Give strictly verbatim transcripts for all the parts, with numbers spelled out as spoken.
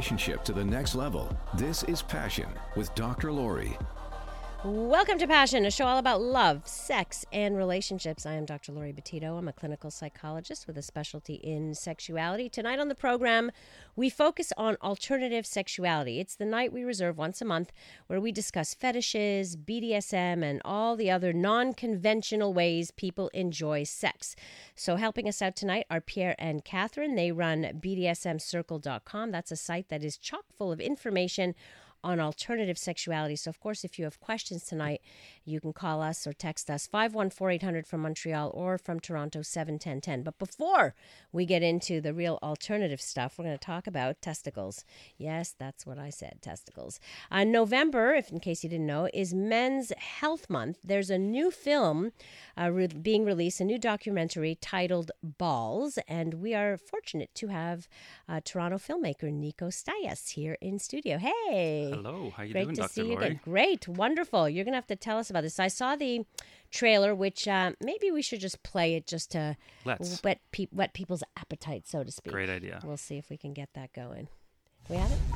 relationship to the next level. This is Passion with Doctor Lori. Welcome to Passion, a show all about love, sex, and relationships. I am Doctor Lori Betito. I'm a clinical psychologist with a specialty in sexuality. Tonight on the program, we focus on alternative sexuality. It's the night we reserve once a month where we discuss fetishes, B D S M, and all the other non-conventional ways people enjoy sex. So helping us out tonight are Pierre and Catherine. They run B D S M circle dot com. That's a site that is chock full of information on alternative sexuality. So, of course, if you have questions tonight, you can call us or text us five one four, eight hundred from Montreal or from Toronto seven one zero one zero. But before we get into the real alternative stuff, we're going to talk about testicles. Yes, that's what I said, testicles. Uh, November, if in case you didn't know, is Men's Health Month. There's a new film uh, re- being released, a new documentary titled Balls, and we are fortunate to have uh, Toronto filmmaker Nico Stayas here in studio. Hey! Hello, how you Great doing, to Doctor see you Lori? again. Great, wonderful. You're going to have to tell us about this. I saw the trailer, which uh, maybe we should just play it just to Let's. whet, pe- whet people's appetite, so to speak. Great idea. We'll see if we can get that going. We have it?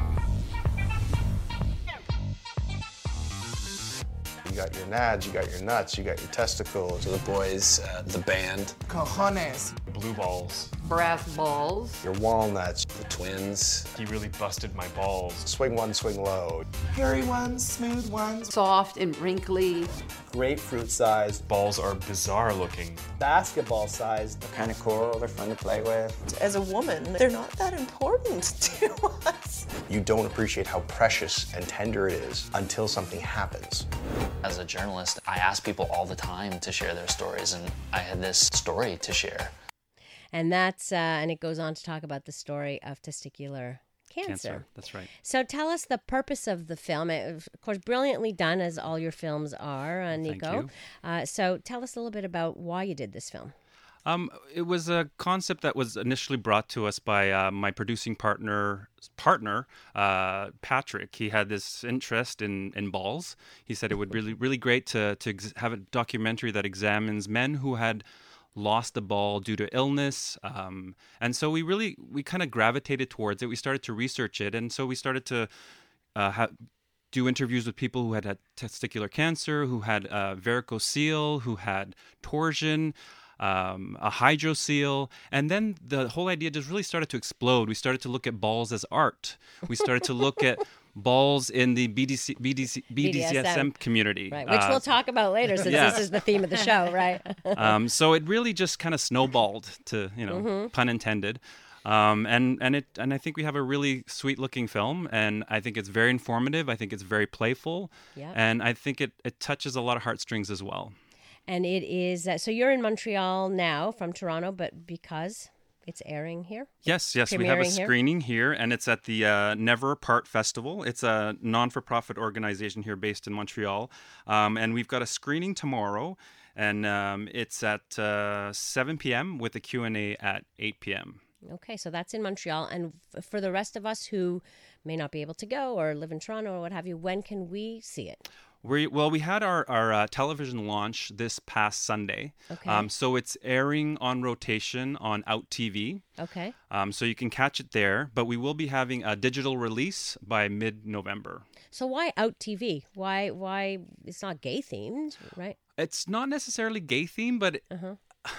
You got your nads, you got your nuts, you got your testicles. So the boys, uh, the band, Cojones. Blue balls. Brass balls. Your walnuts. the twins. He really busted my balls. Swing one, swing low. Hairy ones, smooth ones. Soft and wrinkly. Grapefruit sized, Balls are bizarre looking. basketball sized. They're kind of cool, they're fun to play with. As a woman, they're not that important to us. You don't appreciate how precious and tender it is until something happens. As a journalist, I ask people all the time to share their stories, and I had this story to share. And that's, uh, and it goes on to talk about the story of testicular cancer. Cancer, that's right. So tell us the purpose of the film. It, of course, brilliantly done, as all your films are, uh, Thank Nico. you. Uh, so tell us a little bit about why you did this film. Um, it was a concept that was initially brought to us by uh, my producing partner, partner uh, Patrick. He had this interest in, in balls. He said it would really, really great to to ex- have a documentary that examines men who had lost the ball due to illness, um, and so we really we kind of gravitated towards it. We started to research it, and so we started to uh, have. do interviews with people who had had testicular cancer, who had uh, varicocele, who had torsion, um, a hydrocele. And then the whole idea just really started to explode. We started to look at balls as art. We started to look at balls in the B D C, B D C, B D S M community. Right, which Uh, we'll talk about later since yeah. this is the theme of the show, right? um, so it really just kind of snowballed, to, you know, Mm-hmm. pun intended. Um, and and it and I think we have a really sweet looking film, and I think it's very informative. I think it's very playful, Yep. and I think it, it touches a lot of heartstrings as well. And it is, uh, so you're in Montreal now from Toronto, but because it's airing here? Yes, yes, we have a Premiering here? screening here, and it's at the uh, Never Apart Festival. It's a non-for-profit organization here based in Montreal, um, and we've got a screening tomorrow, and um, it's at uh, seven p.m. with a Q and A at eight p.m. Okay, so that's in Montreal. And f- for the rest of us who may not be able to go or live in Toronto or what have you, when can we see it? We, well, we had our, our uh, television launch this past Sunday. Okay. Um, so it's airing on rotation on Out T V. Okay. Um, so you can catch it there. But we will be having a digital release by mid-November. So why Out T V? Why, why, it's not gay themed, right? It's not necessarily gay theme, but Uh-huh.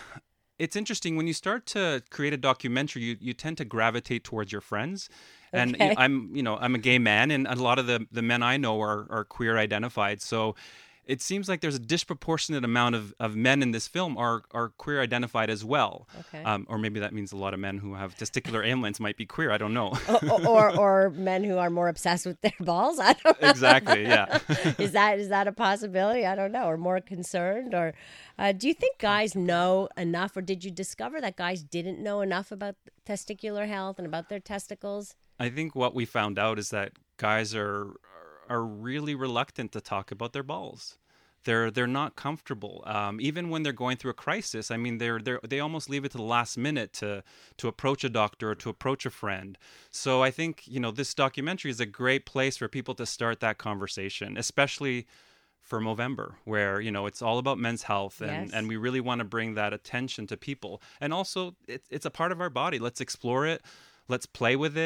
it's interesting. When you start to create a documentary, you, you tend to gravitate towards your friends. And Okay. I'm, you know, I'm a gay man, and a lot of the, the men I know are, are queer identified. So it seems like there's a disproportionate amount of, of men in this film are, are queer identified as well. Okay. Um, or maybe that means a lot of men who have testicular ailments might be queer. I don't know. or, or or men who are more obsessed with their balls. I don't know. Exactly. Yeah. is that is that a possibility? I don't know. Or more concerned? Or uh, do you think guys know enough, or did you discover that guys didn't know enough about testicular health and about their testicles? I think what we found out is that guys are are really reluctant to talk about their balls. They're they're not comfortable, um, even when they're going through a crisis. I mean, they're they they almost leave it to the last minute to to approach a doctor or to approach a friend. So I think, you know, this documentary is a great place for people to start that conversation, especially for Movember, where, you know, it's all about men's health, and, Yes. and we really want to bring that attention to people. And also, it, it's a part of our body. Let's explore it. Let's play with it.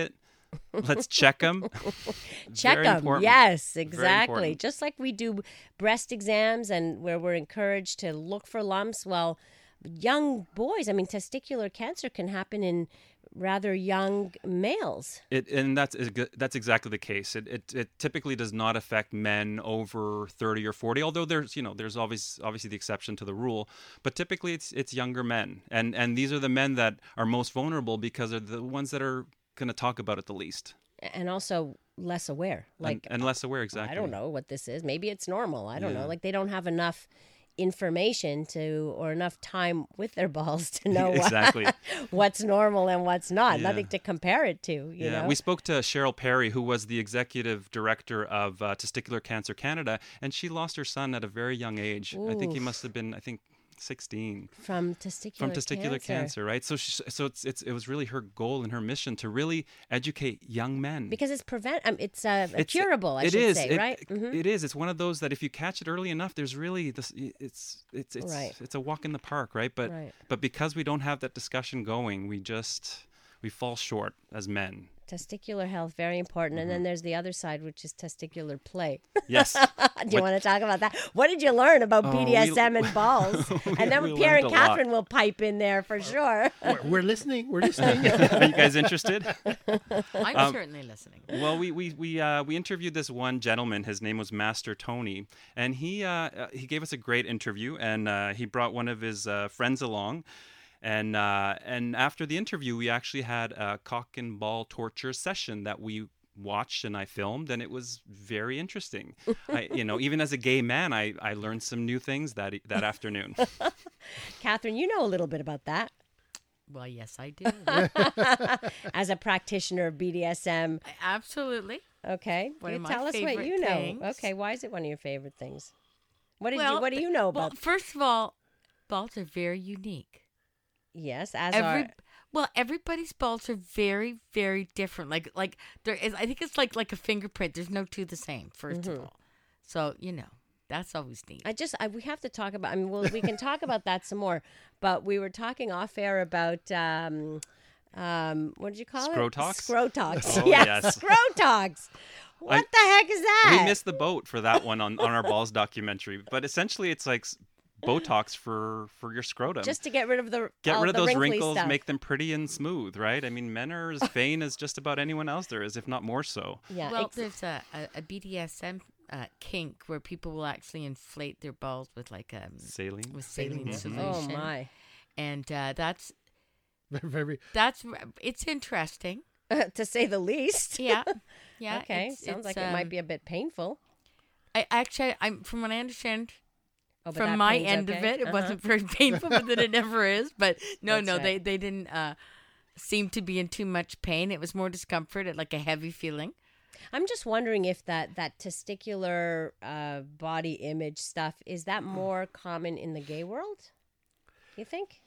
Let's check them. Check them. Yes, exactly. Just like we do breast exams and where we're encouraged to look for lumps. Well, young boys, I mean, testicular cancer can happen in rather young males. It and that's that's exactly the case. It, it it typically does not affect men over thirty or forty, although there's you know there's always obviously the exception to the rule. But typically it's it's younger men, and and these are the men that are most vulnerable because they're the ones that are going to talk about it the least, and also less aware. Like and, and less aware. Exactly. I don't know what this is. Maybe it's normal. I don't yeah. know. Like they don't have enough information to or enough time with their balls to know exactly what, what's normal and what's not. Yeah. Nothing to compare it to. You yeah, know? We spoke to Cheryl Perry, who was the executive director of uh, Testicular Cancer Canada, and she lost her son at a very young age. Ooh. I think he must have been, I think, sixteen from testicular from testicular cancer, cancer right? So, she, so it's it's it was really her goal and her mission to really educate young men because it's prevent. Um, it's uh, it's curable. I it should is. say, it, right? Mm-hmm. It is. It's one of those that if you catch it early enough, there's really this. It's it's it's right. it's a walk in the park, right? But right. but because we don't have that discussion going, we just we fall short as men. Testicular health, very important. Mm-hmm. And then there's the other side, which is testicular play. Yes. Do you what? want to talk about that? What did you learn about oh, B D S M we, and balls? we, and then Pierre and Catherine will pipe in there for sure. We're, we're listening. We're listening. Are you guys interested? I'm um, certainly listening. Well, we we we uh, we interviewed this one gentleman. His name was Master Tony, and he uh, he gave us a great interview, and uh, he brought one of his uh, friends along. And uh, and after the interview, we actually had a cock and ball torture session that we watched and I filmed, and it was very interesting. I, you know, even as a gay man, I, I learned some new things that that afternoon. Catherine, you know a little bit about that. Well, yes, I do. As a practitioner of B D S M. Absolutely. Okay. One of my tell us what you know. things. Okay, why is it one of your favorite things? What did well, you What do you know about? Well, first of all, balls are very unique. Yes, as Every, are. Well, everybody's balls are very, very different. Like, like there is. I think it's like like a fingerprint. There's no two the same. First mm-hmm. of all, so you know that's always neat. I just I, we have to talk about. I mean, well, we can talk about that some more. But we were talking off air about. Um, um, what did you call Scrotox? it? Scrotox. Oh, yes, yes. Scrotox. What I, the heck is that? We missed the boat for that one on, on our balls documentary. But essentially, it's like Botox for, for your scrotum. Just to get rid of the Get all rid of the those wrinkles, stuff. Make them pretty and smooth, right? I mean, men are as vain as just about anyone else there is, if not more so. Yeah. Well, ex- there's a, a, a B D S M uh, kink where people will actually inflate their balls with like um saline, with saline mm-hmm. solution. Oh my! And uh, that's very. That's it's interesting to say the least. Yeah. Yeah. Okay. It's, Sounds it's, like um, it might be a bit painful. I actually, I'm from what I understand. Oh, from my pain's end okay? of it, it uh-huh. wasn't very painful, but then it never is. But no, That's no, right. they they didn't uh, seem to be in too much pain. It was more discomfort, like a heavy feeling. I'm just wondering if that that testicular uh, body image stuff is that more common in the gay world? You think?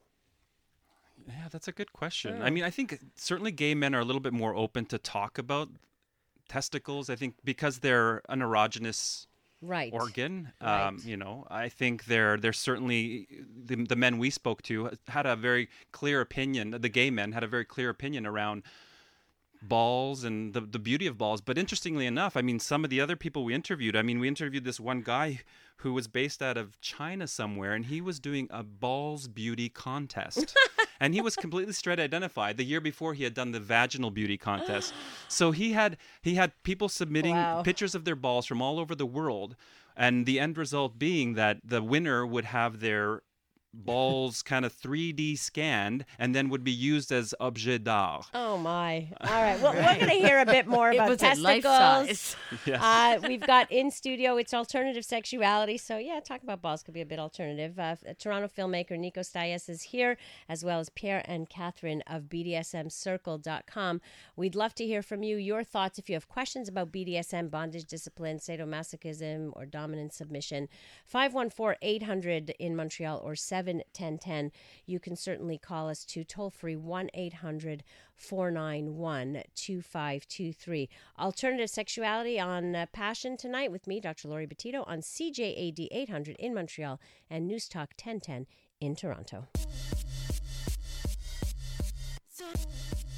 Yeah, that's a good question. Oh. I mean, I think certainly gay men are a little bit more open to talk about testicles. I think because they're an erogenous right. organ. Right. Um, you know, I think they're they're certainly the, the men we spoke to had a very clear opinion. The gay men had a very clear opinion around balls and the the beauty of balls. But interestingly enough, I mean, some of the other people we interviewed. I mean, we interviewed this one guy who was based out of China somewhere, and he was doing a balls beauty contest. And he was completely straight identified. The year before, he had done the vaginal beauty contest. So he had he had people submitting Wow. pictures of their balls from all over the world, and the end result being that the winner would have their balls kind of three D scanned and then would be used as objet d'art. Oh my! All right, well, we're going to hear a bit more It about was at life testicles. size. Yes. Uh, we've got in studio. It's alternative sexuality. So yeah, talking about balls could be a bit alternative. Uh, Toronto filmmaker Nico Stais is here, as well as Pierre and Catherine of B D S M circle dot com. We'd love to hear from you. Your thoughts. If you have questions about B D S M, bondage, discipline, sadomasochism, or dominant submission, five one four, eight hundred in Montreal or seven ten ten. You can certainly call us to toll free one eight hundred, four nine one, two five two three. Alternative sexuality on uh, Passion tonight with me, Doctor Lori Betito, on C J A D eight hundred in Montreal and News Talk ten ten in Toronto.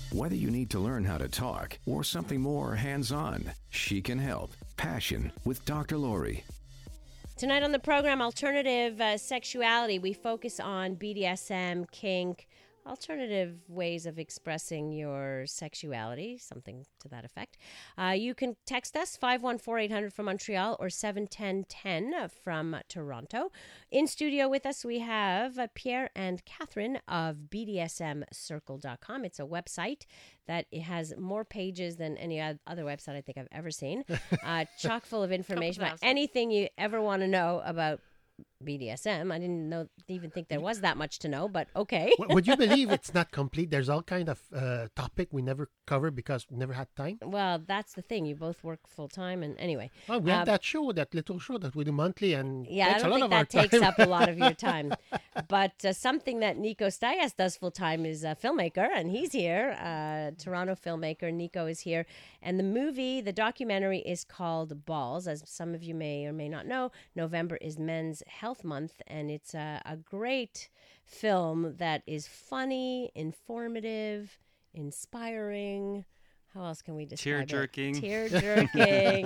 Whether you need to learn how to talk or something more hands-on, she can help. Passion with Doctor Lori. Tonight on the program, Alternative uh, Sexuality, we focus on B D S M, kink, alternative ways of expressing your sexuality, something to that effect. Uh, you can text us five one four, eight hundred from Montreal or seven one zero, one zero from Toronto. In studio with us, we have uh, Pierre and Catherine of B D S M circle dot com. It's a website that it has more pages than any other website I think I've ever seen. Uh, chock full of information about anything you ever want to know about B D S M. I didn't know, even think there was that much to know, but okay. Would you believe it's not complete? There's all kind of uh, topic we never covered because we never had time. Well, that's the thing. You both work full time, and anyway. Well, we uh, have that show, that little show that we do monthly, and yeah, I takes don't a lot think of that our takes time. up a lot of your time. But uh, something that Nico Stayas does full time is a filmmaker, and he's here. Uh, Toronto filmmaker Nico is here, and the movie, the documentary, is called Balls. As some of you may or may not know, November is Men's Health Month, and it's a, a great film that is funny, informative, inspiring. How else can we describe Tear-jerking. it? Tear-jerking.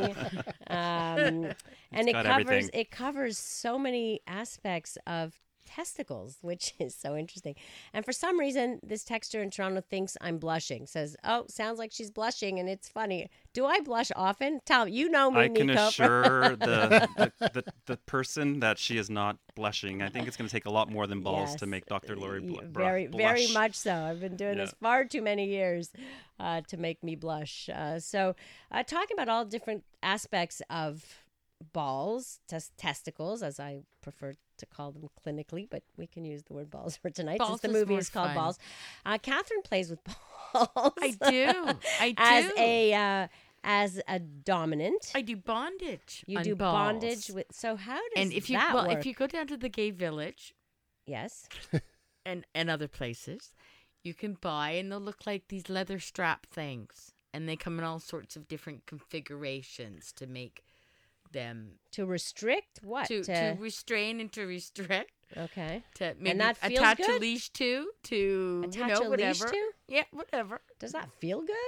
um, and it got covers everything. it covers so many aspects of testicles, which is so interesting. And for some reason, this texter in Toronto thinks I'm blushing. Says, "Oh, sounds like she's blushing, and it's funny." Do I blush often? Tom, you know me, I can Nico. assure the, the, the the person that she is not blushing. I think it's going to take a lot more than balls Yes. to make Doctor Lori bl- Y- br- very, blush. very much so. I've been doing Yeah. this far too many years uh, to make me blush. Uh, so, uh, talking about all different aspects of balls, tes- testicles, as I prefer to call them clinically, but we can use the word balls for tonight Balls since the is movie more is called fun. Balls. Uh, Catherine plays with balls. I do. I do. As a uh, as a dominant. I do bondage. You on do balls. bondage with. So how does And if you that well, work? if you go down to the gay village, yes, and and other places, you can buy, and they'll look like these leather strap things, and they come in all sorts of different configurations to make them to restrict what to, to restrain and to restrict. Okay. To maybe that feels attach good? a leash to to Attach you know a leash whatever. to? Yeah, whatever. Does that feel good?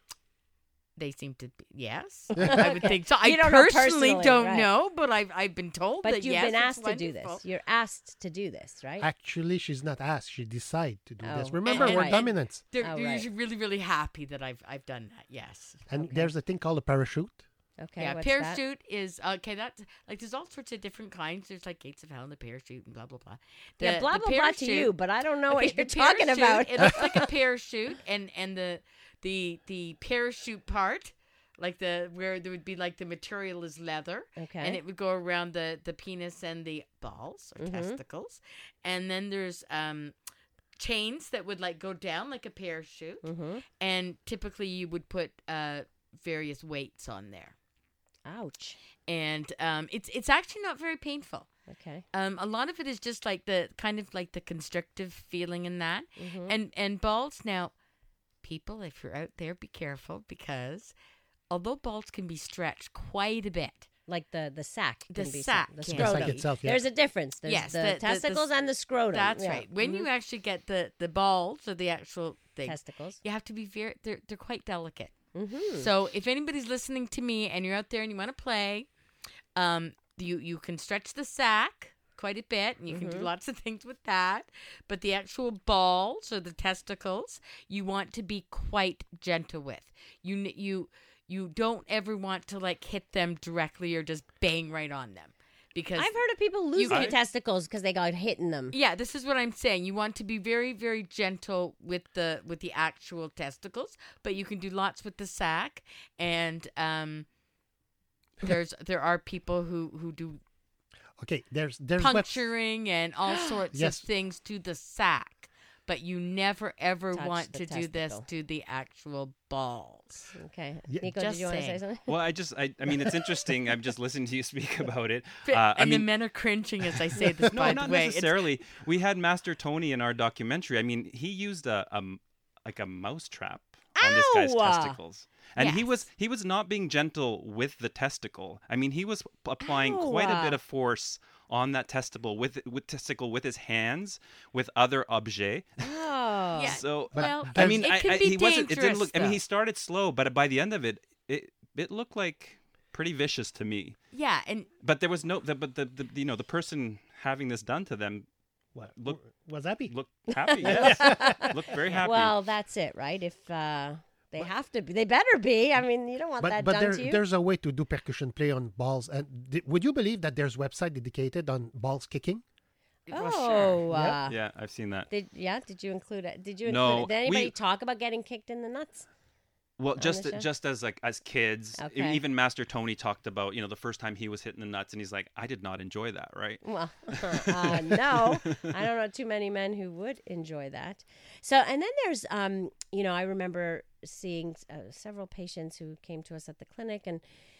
They seem to be, yes. I would think so. I You don't know personally, personally, don't right. know, but I've I've been told But that you've yes, been it's asked to do wonderful. this. You're asked to do this, right? Actually, she's not asked. She decided to do this. Oh, Remember, and- we're right. dominants. They're, Oh, they're right. usually really really happy that I've I've done that. Yes. And Okay. there's a thing called a parachute. Okay. yeah, what's parachute is okay. That's like there's all sorts of different kinds. There's like Gates of Hell and the parachute and blah blah blah. That? Yeah, The- blah the blah blah to you, parachute- but I don't know Okay, what you're the talking parachute, about. It looks like a parachute, and and the the the parachute part, like the where there would be like the material is leather, Okay. and it would go around the the penis and the balls or Mhm. testicles, and then there's um chains that would like go down like a parachute, Mm-hmm. and typically you would put uh various weights on there. Ouch. And um, it's it's actually not very painful. Okay. Um, a lot of it is just like the kind of like the constrictive feeling in that, Mhm. and and balls. Now, people, if you're out there, be careful because although balls can be stretched quite a bit, Like the the sac. The can be sac some- the can scrotum. be. Sac itself, yeah. There's a difference. There's Yes, the, the- the- the testicles s- and the scrotum. that's Yeah. right. When Mhm. you actually get the the balls or the actual thing, testicles. you have to be very. They're they're quite delicate. Mm-hmm. So if anybody's listening to me and you're out there and you want to play, um, you you can stretch the sack quite a bit, and you can do Mhm. lots of things with that. But the actual balls or the testicles, you want to be quite gentle with. You n- you you don't ever want to like hit them directly or just bang right on them, because I've heard of people losing I- testicles because they got hit in them. yeah, this is what I'm saying. You want to be very, very gentle with the with the actual testicles, but you can do lots with the sack. And um, there's there are people who who do Okay, there's there's web- puncturing and all sorts Yes. of things to the sack, but you never ever Touch want the to do this testicle. to the actual balls. Okay. Yeah, Nico, just did you want to say saying. something? Well, I just, I, I mean, it's interesting. I'm just listening to you speak about it. But- Uh, I and mean, the men are cringing as I say this. no, by not the way, It's- necessarily. We had Master Tony in our documentary. I mean, he used a, a m- like a mouse trap on this guy's Ow! testicles. And he Yes. was he was not being gentle with the testicle. I mean, he was p- applying Ow. quite a bit of force on that testicle with with testicle with his hands, with other objets. Oh. Yeah. So Well, I mean, it I, can I, be he wasn't. It didn't dangerous, look. I mean, he though. started slow, but by the end of it, it it looked like pretty vicious to me. Yeah, and But there was no. The, but the, the you know the person having this done to them What? look Was happy? look happy. Yes, look very happy. Well, that's it, right? If uh, they have to be, they better be. I mean, you don't want But that but done there, to you. there's a way to do percussion play on balls. And di- would you believe that there's website dedicated on balls kicking? well, Oh, sure. uh, yeah, I've seen that. did yeah? Did you include it? Did you No, include it? Did anybody we- talk about getting kicked in the nuts? Well, on just the show? just as like as kids, e- Okay. even Master Tony talked about you know the first time he was hitting the nuts, and he's like, I did not enjoy that, right? Well, uh, no, I don't know too many men who would enjoy that. So, and then there's, um, you know, I remember seeing uh, several patients who came to us at the clinic, and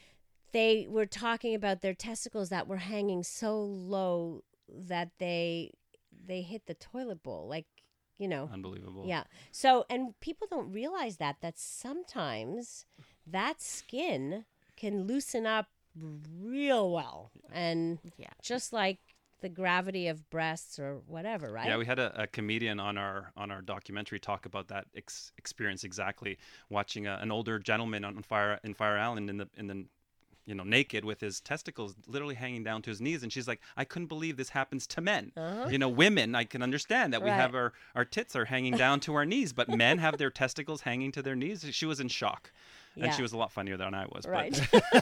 they were talking about their testicles that were hanging so low that they they hit the toilet bowl, like, you know. Unbelievable. Yeah. So, and people don't realize that, that sometimes that skin can loosen up real well. And Yeah. just like the gravity of breasts or whatever, right? Yeah, we had a, a comedian on our on our documentary talk about that ex- experience exactly. Watching a, an older gentleman on fire in Fire Island in the in the you know naked with his testicles literally hanging down to his knees, and she's like, I couldn't believe this happens to men. Uh-huh. You know, women, I can understand that we Right. have our our tits are hanging down to our knees, but men have their testicles hanging to their knees. She was in shock. And Yeah. she was a lot funnier than I was. Right.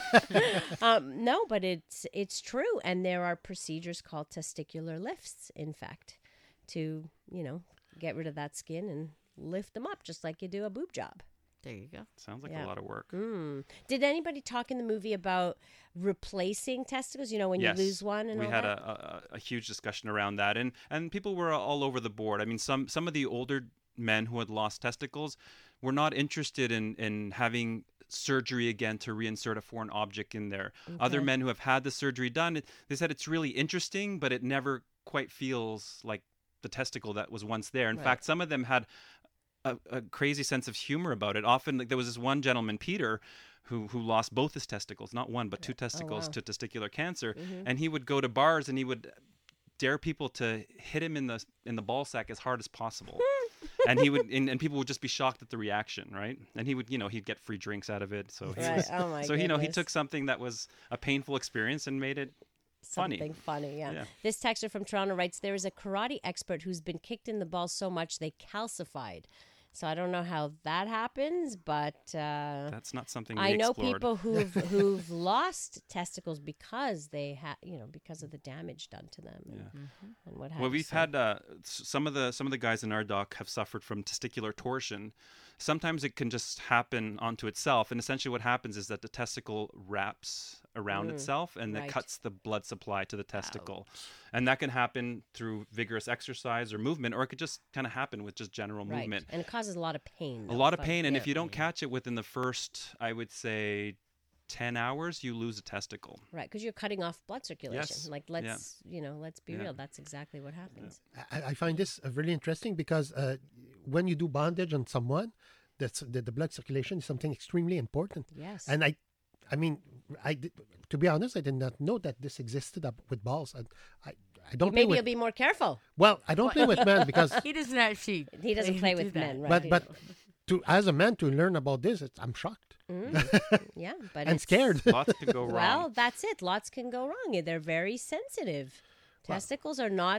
But um, no, but it's it's true, and there are procedures called testicular lifts, in fact, to you know get rid of that skin and lift them up, just like you do a boob job. There you go. sounds like Yeah. a lot of work. Mm. Did anybody talk in the movie about replacing testicles? You know, when Yes. you lose one and we all had that? a, a, a huge discussion around that, and and people were all over the board. I mean, some some of the older men who had lost testicles were not interested in in having surgery again to reinsert a foreign object in there. Other Okay. men who have had the surgery done, it- they said it's really interesting, but it never quite feels like the testicle that was once there. In Right. fact, some of them had a, a crazy sense of humor about it. Often, like, there was this one gentleman, Peter, who who lost both his testicles, not one but two testicles wow. to testicular cancer, Mhm. and he would go to bars and he would dare people to hit him in the in the ball sack as hard as possible. and he would and, and people would just be shocked at the reaction, right? And he would, you know, he'd get free drinks out of it. So he Right. was, Oh, my so you know, he goodness. took something that was a painful experience and made it funny. Something funny, yeah. Yeah. This texter from Toronto writes, there is a karate expert who's been kicked in the balls so much they calcified. So I don't know how that happens, but uh, That's not something we I know explored. people who've who've lost testicles because they had, you know, because of the damage done to them and, and what have Well, you. we've So- had uh, s- some of the some of the guys in our doc have suffered from testicular torsion. Sometimes it can just happen onto itself, and essentially what happens is that the testicle wraps around Mm, itself, and right. it cuts the blood supply to the testicle, and that can happen through vigorous exercise or movement, or it could just kind of happen with just general right. movement. And it causes a lot of pain. A though, lot of but- pain, and if yeah. you don't catch it within the first, I would say, ten hours, you lose a testicle. Right, because you're cutting off blood circulation. Yes. Like, Yeah. let's, you know, let's be Yeah. real. That's exactly what happens. I, I find this uh, really interesting because uh, when you do bondage on someone, that's the, the blood circulation is something extremely important. Yes. And I, I mean, I did, to be honest, I did not know that this existed up with balls. And I, I don't play Maybe with. you'll be more careful. Well, I don't play with men because. He doesn't actually. He doesn't play with do that. men, right? But He but don't- to as a man to learn about this, it's, I'm shocked. Mm, yeah, but and it's- scared. Lots could go wrong. Well, that's it. Lots can go wrong. They're very sensitive. Testicles are not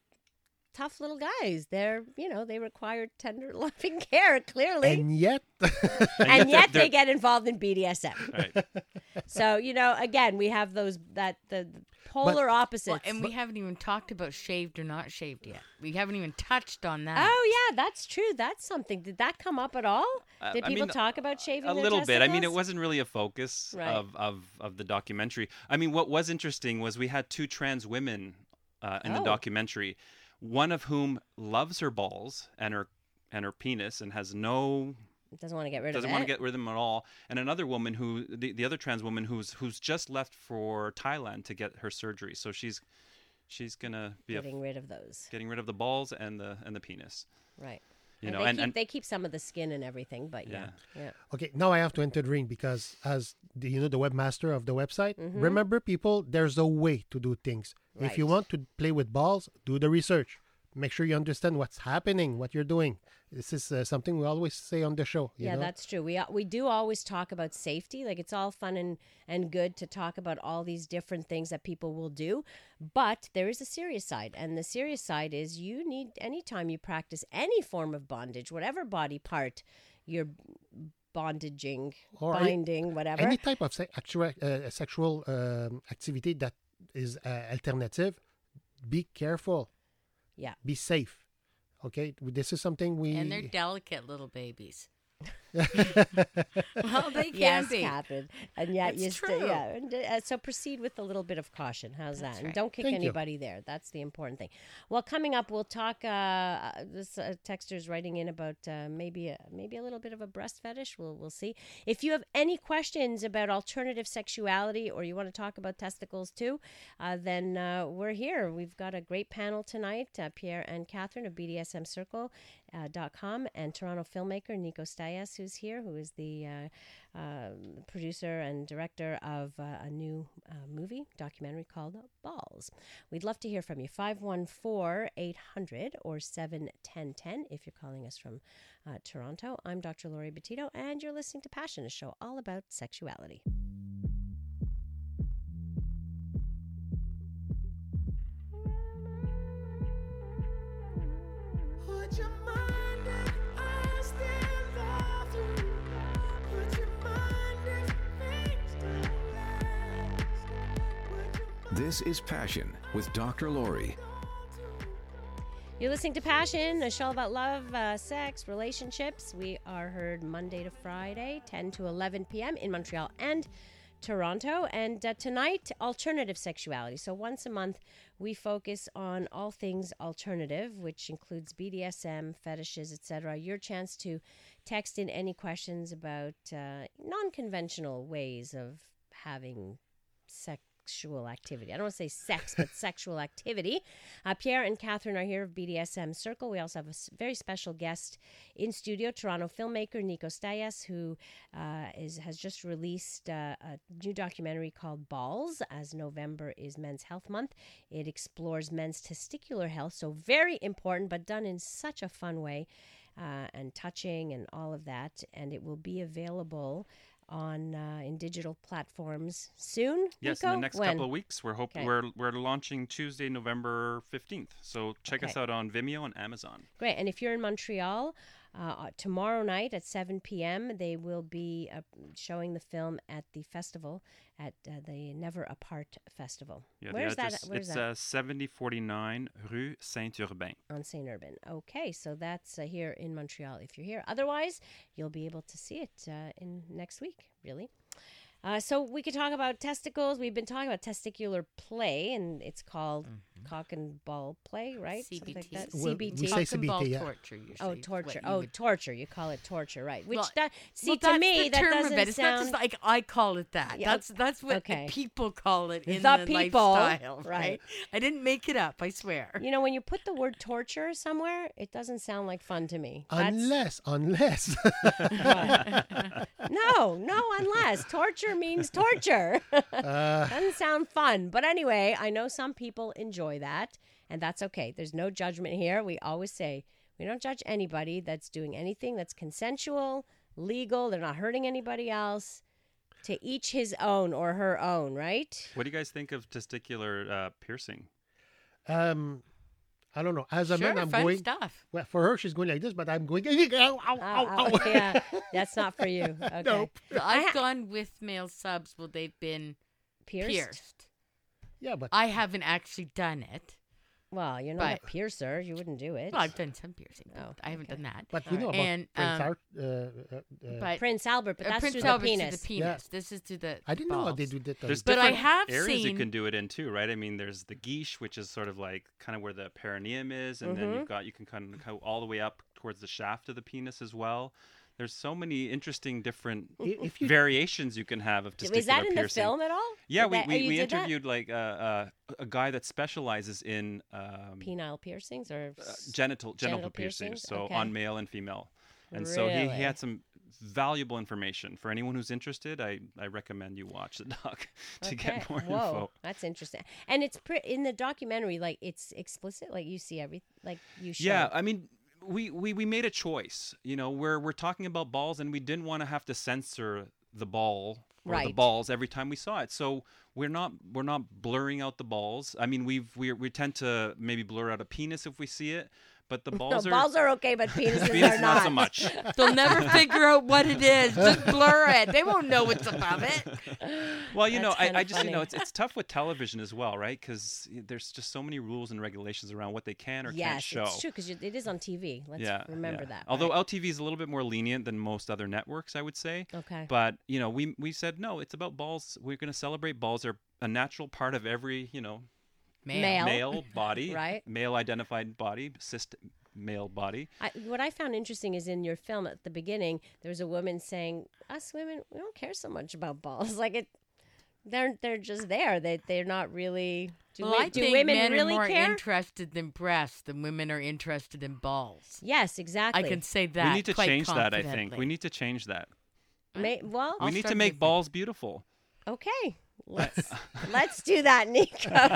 tough little guys. They're, you know, they require tender, loving care, clearly. And yet, And yet they're- they get involved in B D S M. Right. So, you know, again, we have those, that, the, the polar opposites. Well, and we haven't even talked about shaved or not shaved yet. We haven't even touched on that. Oh, yeah, that's true. That's something. Did that come up at all? Uh, Did I people mean, talk about shaving a their little bit. I mean, it testicles? wasn't really a focus Right. of, of, of the documentary. I mean, what was interesting was we had two trans women uh, in the Oh. documentary, one of whom loves her balls and her and her penis and has no Doesn't want to get rid doesn't of it. want to get rid of them at all, and another woman who the, the other trans woman who's who's just left for Thailand to get her surgery. So she's she's gonna be a- Getting rid of those. getting rid of the balls and the and the penis. Right. You And know, they, and, keep, and they keep some of the skin and everything, but yeah. yeah. Okay, now I have to enter the ring because as the, you know, the webmaster of the website, Mhm. remember people, there's a way to do things. If you Right. want to play with balls, do the research. Make sure you understand what's happening, what you're doing. This is uh, something we always say on the show. You Yeah, know? that's true. We uh, we do always talk about safety. Like it's all fun and, and good to talk about all these different things that people will do, but there is a serious side, and the serious side is you need anytime you practice any form of bondage, whatever body part you're bondaging, Or any- binding, whatever. Any type of se- actual, uh, sexual um, activity that is uh, alternative, be careful. Yeah. Be safe. Okay, this is something we. And they're delicate little babies. Well, they can yes, be. Catherine. And yet It's you st- true. yeah. And, uh, so proceed with a little bit of caution. How's That's that? And right. don't kick Thank you. anybody there. That's the important thing. Well, coming up, we'll talk. Uh, uh, this uh, texter's writing in about uh, maybe a, maybe a little bit of a breast fetish. We'll we'll see. If you have any questions about alternative sexuality or you want to talk about testicles too, uh, then uh, we're here. We've got a great panel tonight. Uh, Pierre and Catherine of B D S M Circle. Uh, dot com and Toronto filmmaker Nico Stayas, who's here, who is the uh, uh, producer and director of uh, a new uh, movie documentary called Balls. We'd love to hear from you. five one four, eight hundred or seven one zero one zero if you're calling us from uh, Toronto. I'm Doctor Lori Bettito, and you're listening to Passion, a show all about sexuality. Would you mind if I still love you? Would you mind if things don't last? Would you mind This is Passion with Doctor Lori. You're listening to Passion, a show about love, uh, sex, relationships. We are heard Monday to Friday, ten to eleven p.m. in Montreal and Toronto. And uh, tonight, alternative sexuality. So once a month, we focus on all things alternative, which includes B D S M, fetishes, et cetera. Your chance to text in any questions about uh, non-conventional ways of having sex. Sexual activity. I don't want to say sex, but sexual activity. Uh, Pierre and Catherine are here of B D S M Circle. We also have a s- very special guest in studio, Toronto filmmaker Nico Stayas, who uh, is has just released uh, a new documentary called Balls, as November is Men's Health Month. It explores men's testicular health, so very important, but done in such a fun way, uh, and touching and all of that. And it will be available on uh, in digital platforms soon. Yes, Nico? in the next When? couple of weeks, we're hoping Okay. we're we're launching Tuesday, November fifteenth. So check us Okay. out on Vimeo and Amazon. Great. And if you're in Montreal, uh, tomorrow night at seven p.m., they will be uh, showing the film at the festival, at uh, the Never Apart Festival. Yeah, Where's the address, that? Where's it's that? uh, seventy forty-nine Rue Saint-Urbain. On Saint Urbain. Okay, so that's uh, here in Montreal if you're here. Otherwise, you'll be able to see it uh, in next week, really. Uh, so we could talk about testicles. We've been talking about testicular play, and it's called cock and ball play, right? C B T. Something like that. Well, C B T. we say Cock and ball C B T, yeah. torture, usually. Oh, is what torture. you Oh, would- torture. You call it torture, right? Which Well, that see well, to that's me the that term doesn't of it. It's not sound just like I call it that. Yeah, That's that's what okay. people call it in The the, people, lifestyle, right? right. I didn't make it up. I swear. You know, when you put the word torture somewhere, it doesn't sound like fun to me. That's, Unless, unless. no, no, unless torture means torture. Uh, Doesn't sound fun. But anyway, I know some people enjoy that, and that's okay. There's no judgment here. We always say we don't judge anybody that's doing anything that's consensual, legal. They're not hurting anybody else. To each his own or her own, right? What do you guys think of testicular uh, piercing? um, I don't know. As a Sure, man, I'm fun going. stuff. Well, for her, she's going like this, but I'm going. Ow, ow, ow, Oh, ow. oh, yeah, that's not for you. Okay. Nope. I've gone with male subs where they've been Pierced? pierced. Yeah, but I haven't actually done it. Well, you're not But- a piercer. You wouldn't do it. Well, I've done some piercing. But Oh, I haven't okay. done that. but you know about And, Prince um, Art. Uh, uh, uh, But Prince Albert, but uh, that's Prince through Albert's the to penis. the penis. This is to the. I didn't know how they balls. do that. There's But I different have areas you seen- can do it in too, right? I mean, there's the guiche, which is sort of like kind of where the perineum is, and then Mhm. you've got you can kind of go all the way up towards the shaft of the penis as well. There's so many interesting different If you- variations you can have of testicular Was that in the piercing. film at all? Yeah, Did we that- oh, we, you we did that? interviewed like uh, uh, a guy that specializes in um, Penile piercings or uh, genital genital genital piercings, piercings? so Okay. on male and female. And so he, Really? he had some valuable information for anyone who's interested. I, I recommend you watch the doc to Okay. get more Whoa, info. that's interesting. And it's pre- in the documentary, like it's explicit, like you see every, like you show. Yeah, I mean, we, we, we made a choice. You know, we're we're talking about balls, and we didn't want to have to censor the ball or the Right. balls every time we saw it. So we're not we're not blurring out the balls. I mean, we've we we tend to maybe blur out a penis if we see it, but the balls no, are balls are okay, but penises Penis are not not. so much. They'll never figure out what it is. Just blur it. They won't know what's above it. Well, you know, That's I, kinda I just you know funny. it's it's tough with television as well, right? Because there's just so many rules and regulations around what they can or can't Yes, show. it's true because it is on T V. Let's yeah, remember yeah. that. Although right? L T V is a little bit more lenient than most other networks, I would say. Okay. But you know, we we said no. It's about balls. We're going to celebrate balls. Are a natural part of every you know Male. male body, Right. Male identified body, cis male body. I, what I found interesting is in your film at the beginning, there was a woman saying, "Us women, we don't care so much about balls. Like it, they're they're just there. They they're not really. Do, Well, we- I do think women men really are more care? interested in breasts than women are interested in balls. Yes, exactly. I can say that. we need to quite change that. I think confidently. we need to change that. May, well, we need to make balls beautiful. okay. Let's let's do that, Nico.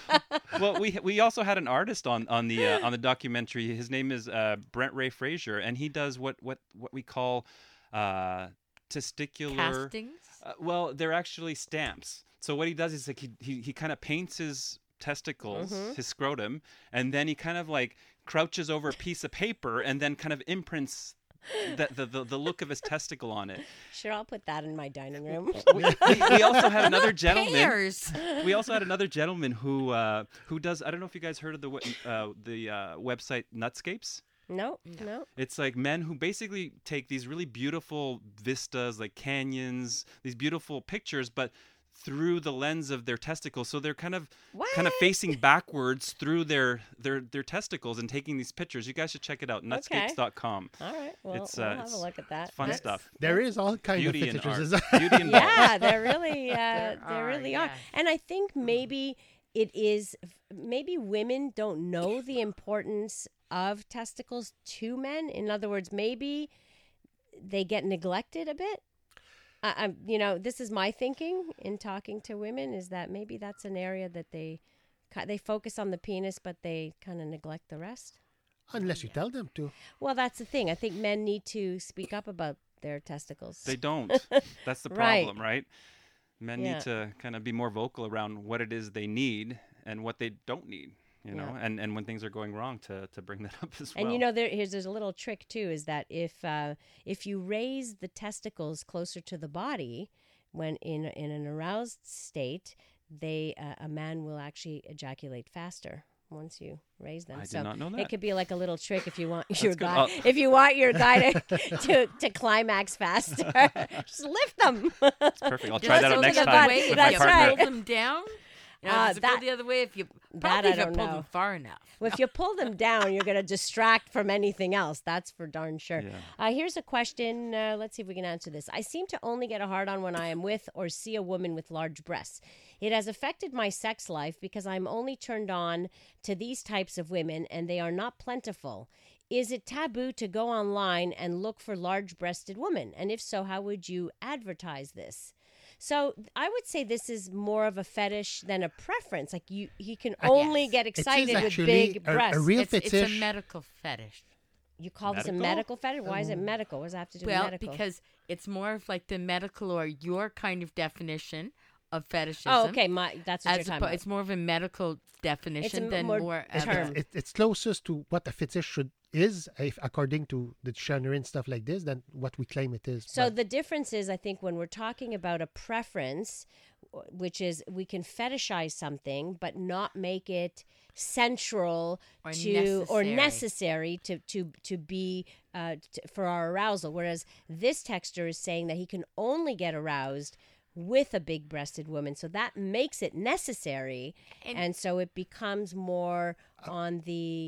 Well, we we also had an artist on on the uh, on the documentary. His name is uh, Brent Ray Frazier, and he does what what what we call uh, testicular Castings? Uh, well, they're actually stamps. So what he does is like he he, he kind of paints his testicles, Mhm. his scrotum, and then he kind of like crouches over a piece of paper and then kind of imprints the the, the, the look of his testicle on it. Sure, I'll put that in my dining room. we, we, we also had another gentleman. Pears. We also had another gentleman who uh, who does. I don't know if you guys heard of the we- uh, the uh, website Nutscapes. No, no. It's like men who basically take these really beautiful vistas, like canyons, these beautiful pictures, but through the lens of their testicles. So they're kind of kind of facing backwards through their their their testicles and taking these pictures. You guys should check it out. Nutscapes dot com. All right. Well, it's, we'll uh, have it's, a look at that. It's fun That's- stuff. There is all kinds Beauty of and fetishes. art. Beauty and balls. Yeah, there really, uh, there, are, really are. yes. And I think maybe it is. Maybe women don't know the importance of testicles to men. In other words, maybe they get neglected a bit. I, I'm, you know, this is my thinking in talking to women is that maybe that's an area that they ki- they focus on the penis, but they kind of neglect the rest. Unless you tell them to. Well, that's the thing. I think men need to speak up about their testicles. They don't. That's the Right. problem, right? Men Yeah. need to kind of be more vocal around what it is they need and what they don't need, you know, Yeah. and, and when things are going wrong to, to bring that up as well. And you know, there here's there's a little trick too, is that if uh, if you raise the testicles closer to the body, when in in an aroused state, they uh, a man will actually ejaculate faster once you raise them. I did so not know it that. could be like a little trick if you want your good. guy I'll- if you want your guy to to, to climax faster, just lift them. That's perfect. I'll try Just that out go next the other time way with if my you partner. pull them down. You know, Uh, does it that- go the other way if you that probably I if you don't pull know. them far enough. Well, if you pull them down, you're going to distract from anything else. That's for darn sure. Yeah. Uh, here's a question. Uh, let's see if we can answer this. I seem to only get a hard on when I am with or see a woman with large breasts. It has affected my sex life because I'm only turned on to these types of women and they are not plentiful. Is it taboo to go online and look for large breasted women? And if so, how would you advertise this? So I would say this is more of a fetish than a preference. Like you, he can only Yes. get It is excited with actually big a- a breasts. real It's, it's a fetish. medical fetish. You call this a Medical? medical fetish? Why is it medical? What does that have to do Well, with medical? because it's more of like the medical or your kind of definition of fetishism. Oh, okay. My that's what As you're talking oppo- about. It's more of a medical definition m- than more more, It- of a- term. it- it's closest to what a fetish should is, if, according to the dictionary and stuff like this, than what we claim it is. So But the difference is, I think, when we're talking about a preference, w- which is we can fetishize something, but not make it central Or to or necessary. necessary to to to be uh, t- for our arousal. Whereas this texter is saying that he can only get aroused with a big-breasted woman, so that makes it necessary, and, And- so it becomes more on the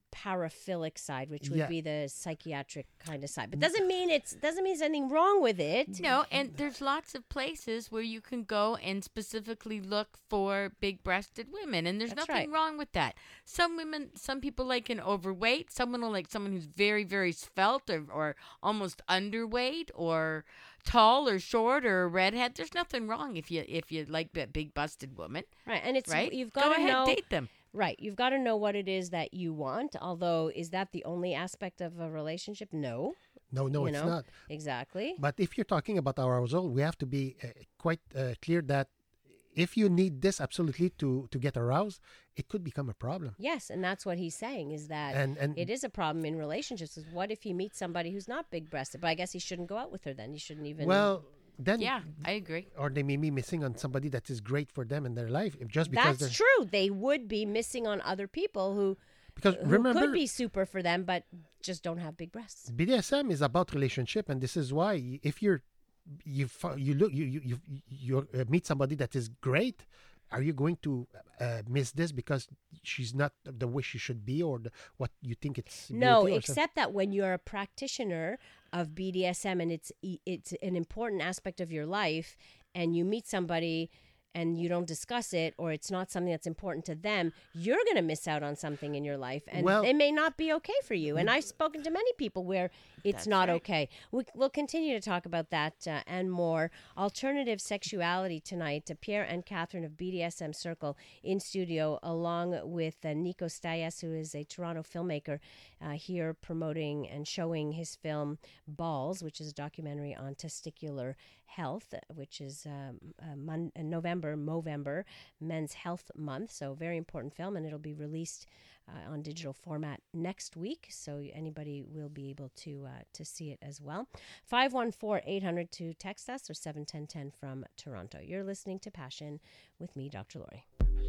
paraphilic side, which would Yeah. be the psychiatric kind of side. But doesn't mean it's doesn't mean there's anything wrong with it. No, and there's lots of places where you can go and specifically look for big-breasted women, and there's That's nothing right. wrong with that. Some women, some people like an overweight. Someone will like someone who's very, very svelte or, or almost underweight, or tall or short or a redhead. There's nothing wrong if you if you like that big busted woman. Right, and it's Right? you've Go got to ahead, know date them. Right, you've got to know what it is that you want. Although, is that the only aspect of a relationship? No. No, no, You it's know? not. Exactly. But if you're talking about arousal, we have to be uh, quite uh, clear that if you need this absolutely to, to get aroused, it could become a problem. Yes, and that's what he's saying is that And- and- it is a problem in relationships. Is what if he meets somebody who's not big breasted? But I guess he shouldn't go out with her then. He shouldn't even. Well, then Yeah, I agree. or they may be missing on somebody that is great for them in their life if just because that's they're true. They would be missing on other people who because who remember could be super for them, but just don't have big breasts. B D S M is about relationship, and this is why if you're you fo- you look you you you, you uh, meet somebody that is great, are you going to uh, miss this because she's not the way she should be or the, what you think it's No, beauty or something? except that when you're a practitioner of B D S M and it's e- it's an important aspect of your life, and you meet somebody and you don't discuss it, or it's not something that's important to them, you're going to miss out on something in your life, and Well- it may not be okay for you. And I've spoken to many people where it's That's not right. okay. We, we'll continue to talk about that uh, and more. Alternative sexuality tonight. Uh, Pierre and Catherine of B D S M Circle in studio, along with uh, Nico Stayas, who is a Toronto filmmaker, uh, here promoting and showing his film Balls, which is a documentary on testicular health, uh, which is um, uh, mon- uh, November, Movember, Men's Health Month. So very important film, and it'll be released uh, on digital format next week. So anybody will be able to uh, to see it as well. five one four, eight hundred to text us, or seven one zero, one zero from Toronto. You're listening to Passion with me, Doctor Lori.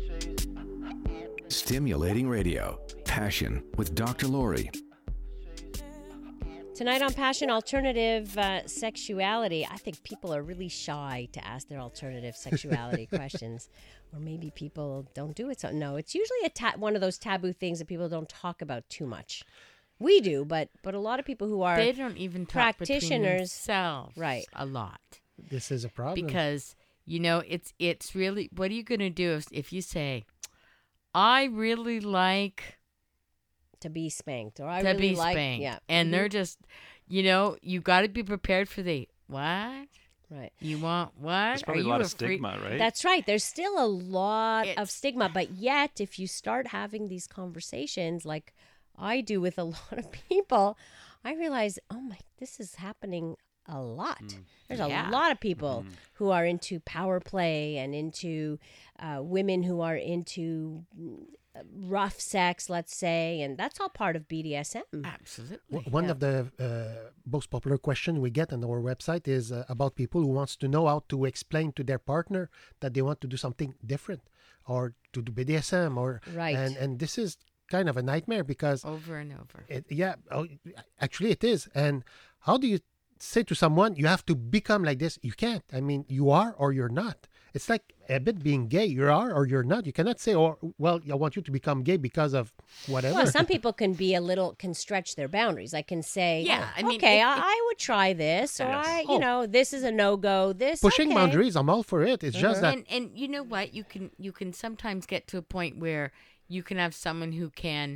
Stimulating radio. Passion with Doctor Lori. Tonight on Passion, alternative uh, sexuality. I think people are really shy to ask their alternative sexuality questions, or maybe people don't do it. So no, it's usually a ta- one of those taboo things that people don't talk about too much. We do, but but a lot of people who are They don't even talk between practitioners, themselves right? a lot. This is a problem Because, you know, it's it's really, what are you going to do if, if you say, I really like to be spanked, or I to really be like, spanked. yeah, And Mhm. they're just, you know, you got to be prepared for the, what? Right. You want what? There's probably Are a you lot of afraid- stigma, right? That's right. There's still a lot of It's- stigma, but yet if you start having these conversations like I do with a lot of people, I realize, oh my, this is happening a lot. There's a Yeah. lot of people who are into power play and into uh, women who are into mm, rough sex, let's say, and that's all part of B D S M. Absolutely. W- One of the uh, most popular questions we get on our website is uh, about people who wants to know how to explain to their partner that they want to do something different or to do B D S M or Right. and and this is kind of a nightmare because Over and over. it, yeah, oh, actually it is. And how do you say to someone you have to become like this? You can't. I mean, you are or you're not. It's like a bit being gay. You are or you're not. You cannot say, "Oh, well, I want you to become gay because of whatever." Well, some people can be a little, can stretch their boundaries. I can say, Yeah, oh, I mean, okay, if- I, if- I would try this, or Yes. I, you Oh. know, this is a no-go. This Pushing okay. boundaries, I'm all for it. It's just that and and you know what? You can you can sometimes get to a point where you can have someone who can,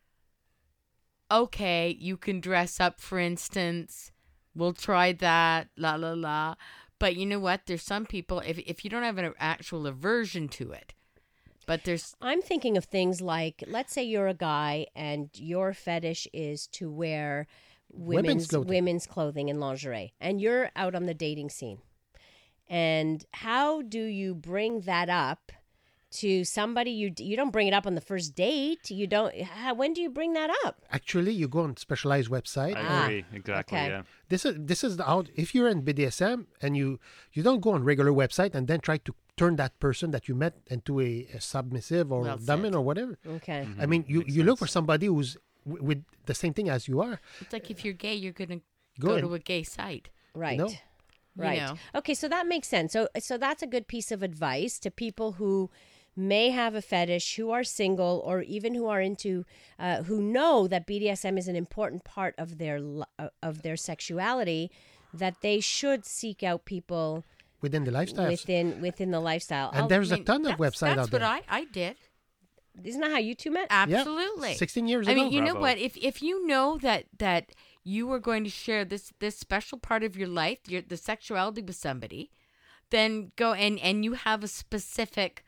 okay, you can dress up, for instance. We'll try that, la la la. But you know what? There's some people, if if you don't have an actual aversion to it, but there's I'm thinking of things like, let's say you're a guy and your fetish is to wear Women's women's clothing. women's clothing and lingerie, and you're out on the dating scene. And how do you bring that up to somebody? You you don't bring it up on the first date. You don't. How, when do you bring that up? actually you go on specialized website. I Ah, agree. Exactly. okay. Yeah. This is this is the out. If you're in B D S M and you you don't go on regular website and then try to turn that person that you met into a, a submissive or Well said. dominant or whatever. Okay. I mean, you you look for somebody who's w- with the same thing as you are. it's like if you're gay, you're gonna Go go, and- to a gay site. Right. know? Right. know. Okay, so that makes sense. So so that's a good piece of advice to people who may have a fetish, who are single, or even who are into, uh, who know that B D S M is an important part of their li- uh, of their sexuality, that they should seek out people within the lifestyle. within within the lifestyle. And I'll- there's I a mean, ton of that's- websites out That's what there. I, I did. Isn't that how you two met? Absolutely. sixteen years I mean, ago. you know Bravo. what? If if you know that that you are going to share this this special part of your life, your the sexuality with somebody, then go and and you have a specific,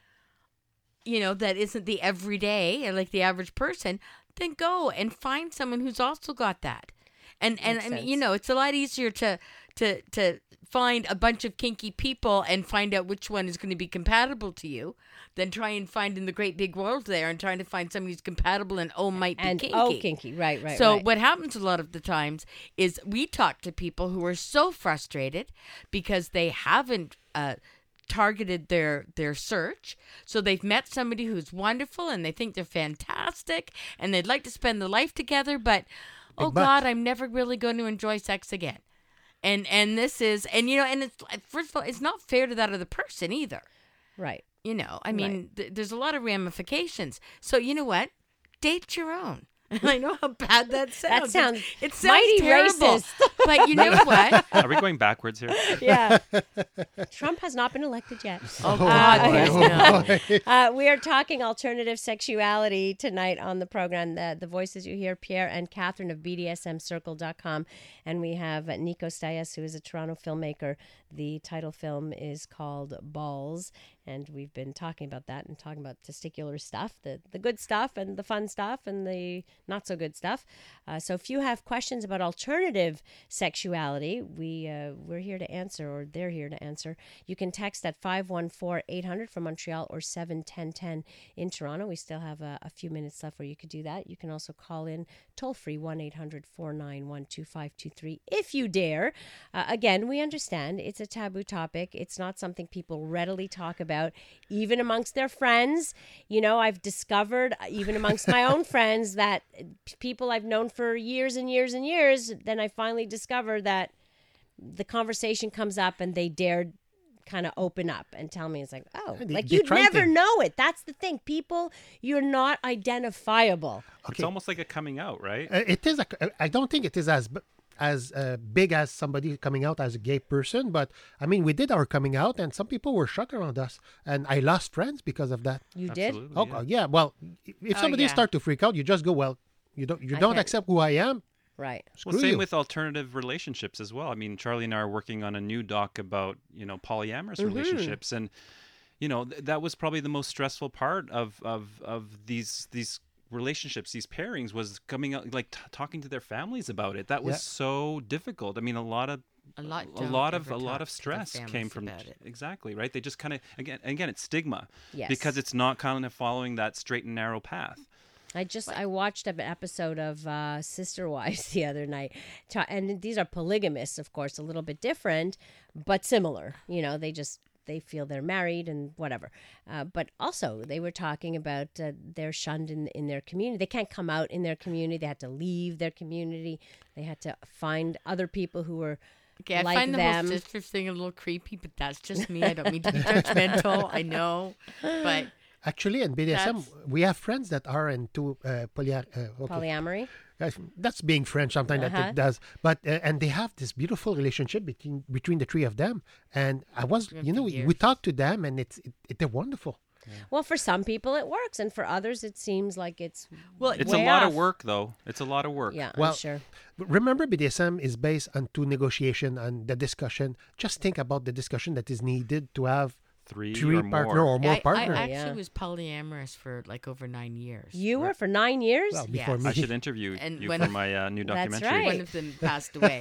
you know, that isn't the everyday or like the average person, then go and find someone who's also got that. And and Makes I mean, sense. you know, it's a lot easier to to to find a bunch of kinky people and find out which one is going to be compatible to you than try and find in the great big world there and trying to find somebody who's compatible and oh might be And kinky. oh, kinky, right, right. So right. what happens a lot of the times is we talk to people who are so frustrated because they haven't uh, targeted their their search. So they've met somebody who's wonderful and they think they're fantastic and they'd like to spend their life together, but oh but. God, I'm never really going to enjoy sex again. And and this is and you know and it's first of all it's not fair to that other person either. Right. You know, I mean, th- there's a lot of ramifications. So you know what? Date your own. And I know how bad that sounds. sounds It's- it sounds mighty terrible. racist. But you know what? Are we going backwards here? Yeah. Trump has not been elected yet. Oh, God, Uh, yes, no. Uh, we are talking alternative sexuality tonight on the program. The, the voices you hear, Pierre and Catherine of B D S M circle dot com. And we have uh, Nico Stayas, who is a Toronto filmmaker. The title film is called Balls. And we've been talking about that and talking about testicular stuff, the, the good stuff and the fun stuff and the not so good stuff. Uh, so if you have questions about alternative sexuality, we, uh, we're here to answer, or they're here to answer. You can text at five one four, eight hundred from Montreal or seven ten ten in Toronto. We still have a, a few minutes left where you could do that. You can also call in toll free one eight hundred four nine one two five two three if you dare. Uh, again, we understand it's a taboo topic. It's not something people readily talk about. Even amongst their friends. You know, I've discovered, even amongst my own friends, that people I've known for years and years and years, then I finally discover that the conversation comes up and they dared kind of open up and tell me, it's like, oh, They- like they you'd try never to- know it. That's the thing. People, you're not identifiable. It's almost like a coming out, right? Uh, it is. A, I don't think it is as b- as uh, big as somebody coming out as a gay person, but I mean, we did our coming out, and some people were shocked around us, and I lost friends because of that. You did? Absolutely, Oh yeah. yeah. Well, if Oh, somebody yeah. start to freak out, you just go, well, you don't you I don't can't- accept who I am. Right. Screw Well, same you. with alternative relationships as well. I mean, Charlie and I are working on a new doc about, you know, polyamorous Mm-hmm. relationships, and you know th- that was probably the most stressful part of of of these these relationships, these pairings, was coming out, like t- talking to their families about it. That was Yeah. so difficult. I mean, a lot of A lot a don't lot of ever a lot talk of to their stress came families from about it. exactly right. They just kind of again again it's stigma Yes. because it's not kind of following that straight and narrow path. I just I watched an episode of uh, Sister Wives the other night, Ta- and these are polygamists, of course, a little bit different, but similar. You know, they just they feel they're married and whatever. Uh, but also, they were talking about uh, they're shunned in in their community. They can't come out in their community. They had to leave their community. They had to find other people who were Okay, I like find the them. whole sister thing a little creepy, but that's just me. I don't mean to be judgmental. I know, but Actually, in B D S M, That's- we have friends that are into uh, poly- uh, okay. polyamory. Uh, That's being French sometimes Uh-huh. that it does, but uh, and they have this beautiful relationship between between the three of them. And I was, Been you know, for we, years. we talked to them, and it's it, it, they're wonderful. Well, for some people it works, and for others it seems like it's well, It's way a lot off. of work, though. It's a lot of work. Yeah, Well, I'm sure. But remember, B D S M is based on two negotiation and the discussion. Just think about the discussion that is needed to have Three, three or partner more. or more I, I partner. actually Yeah. was polyamorous for like over nine years. You were for nine years. well, before Yes. me. I should interview And you when- for my uh, new That's documentary. right. One of them passed away.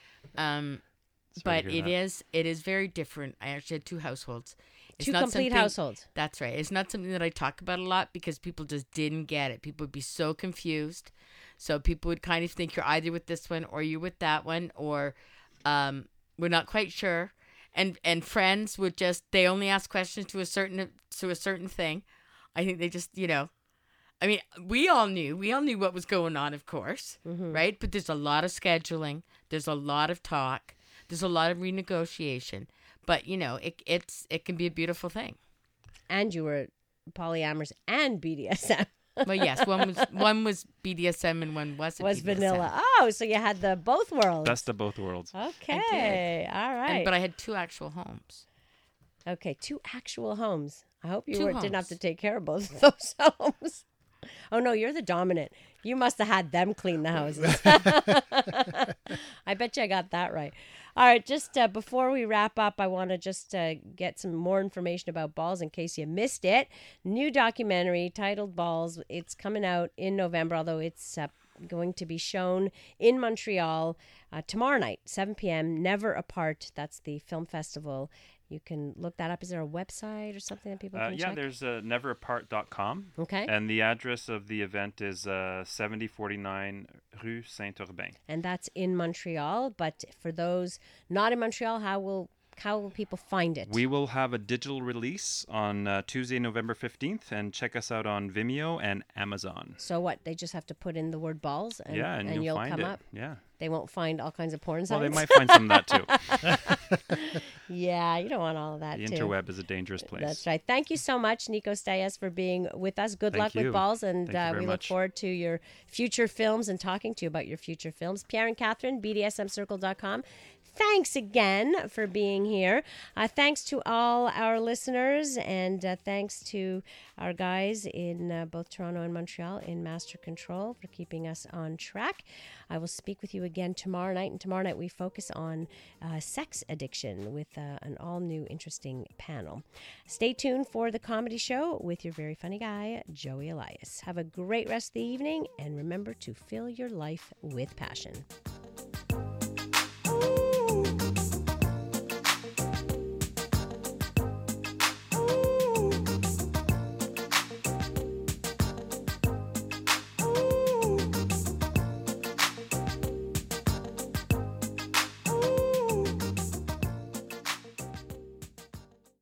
Um, Sorry but to hear it that. is it is very different. I actually had two households. It's Two not complete something- households. That's right. It's not something that I talk about a lot because people just didn't get it. People would be so confused. So people would kind of think you're either with this one or you're with that one, or um, we're not quite sure. And and friends would just they only ask questions to a certain to a certain thing. I think they just you know, I mean we all knew we all knew what was going on, of course, right? But there's a lot of scheduling. There's a lot of talk. There's a lot of renegotiation. But you know, it it's it can be a beautiful thing. And you were polyamorous and B D S M. Well, yes, one was one was B D S M and one wasn't. Was B D S M. vanilla. Oh, so you had the both worlds. Best of both worlds. Okay. All right. And, but I had two actual homes. Okay, two actual homes. I hope you Two were, didn't have homes. to take care of both of those homes. Oh, no, you're the dominant. You must have had them clean the houses. I bet you I got that right. All right, just uh, before we wrap up, I want to just uh, get some more information about Balls in case you missed it. New documentary titled Balls. It's coming out in November, although it's uh, going to be shown in Montreal uh, tomorrow night, seven p.m. Never Apart. That's the film festival. You can look that up. Is there a website or something that people Uh, can yeah, check? there's uh, never apart dot com. Okay. And the address of the event is uh, seventy forty-nine Rue Saint-Urbain. And that's in Montreal. But for those not in Montreal, how will how will people find it? We will have a digital release on uh, Tuesday, November fifteenth, and check us out on Vimeo and Amazon. So what? They just have to put in the word balls, and, yeah, and, you'll, you'll find come it. up. Yeah. They won't find all kinds of porn sites. Well, they might find some of that too. Yeah, you don't want all of that The too. interweb is a dangerous place. That's right. Thank you so much, Nico Stayes, for being with us. Good Thank luck you. with Balls, and Thank you uh, very we look much. forward to your future films and talking to you about your future films. Pierre and Catherine, B D S M circle dot com. Thanks again for being here. Uh, thanks to all our listeners, and uh, thanks to our guys in uh, both Toronto and Montreal in Master Control for keeping us on track. I will speak with you again tomorrow night, and tomorrow night we focus on uh, sex addiction with uh, an all-new interesting panel. Stay tuned for The Comedy Show with your very funny guy, Joey Elias. Have a great rest of the evening, and remember to fill your life with passion.